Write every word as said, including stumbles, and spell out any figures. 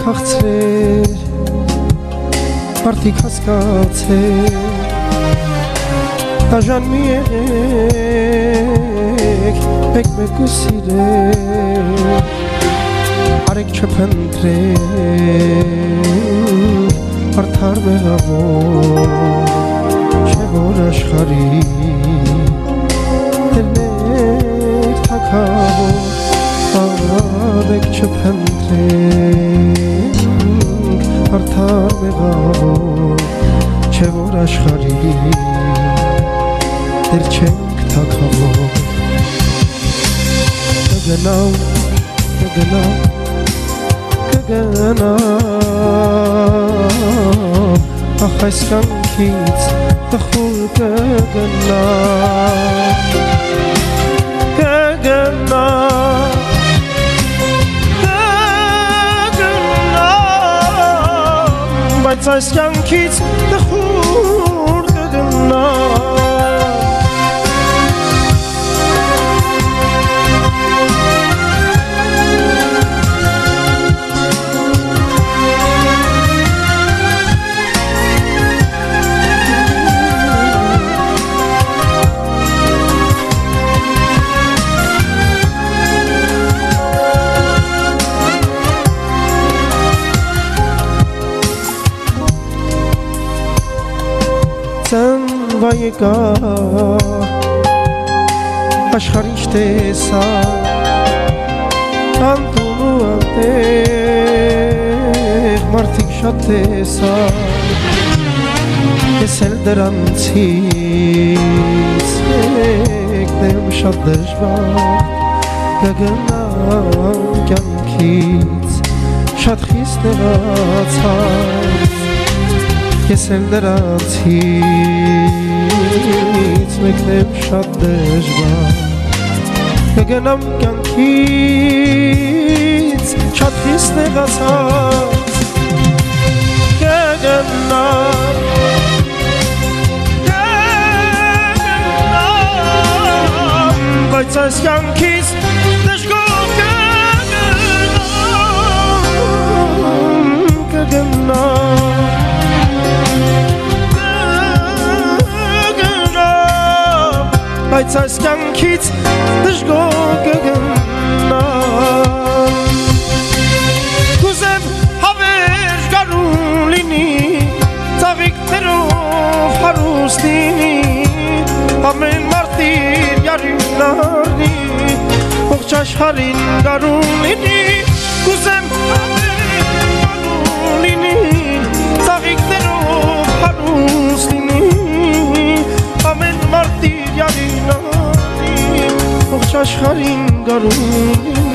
քաղցրեր մարդիկ հասկացեր դաժան մի եղեք մեկ մեկ ու սիրեք արեք չփնտրեք արդար մեղավոր չէ որ աշխարհի դերներ թագավոր արեք չփնտրեք արդար մեղավոր չէ որ աշխարհի դեր չենք թագավոր կգնամ կգնամ կգնամ ախ այս կյանքից տխուր կգնամ կգնամ կգնամ բայց այս կյանքից տխուր կգնամ Ծնվա եկա աշխարհի տեսա անտուն ու անտեղ մարդիկ շատ տեսա ես էլ դրանցից եկնեմ շատ դժվար կգնամ կյանքից շատ խիստ նեղացած Ես էլ դրանցից մեկնեմ շատ դժվար կգնամ կյանքից շատ խիստ նեղացած կգնամ կգնամ բայց այս կյանքից դժգոհ կգնամ կգնամ Բայց այս կյանքից դժգոհ կգնամ Կուզեմ հավերժ գարուն լինի ծաղիկներով հարուստ լինի ամեն մարդ իր յարին առնի ողջ աշխարհին գարուն լինի Կուզեմ հավերժ գարուն լինի ծաղիկներով հարուստ լինի ամեն մարդ իր յարին Աշխարհին գարուն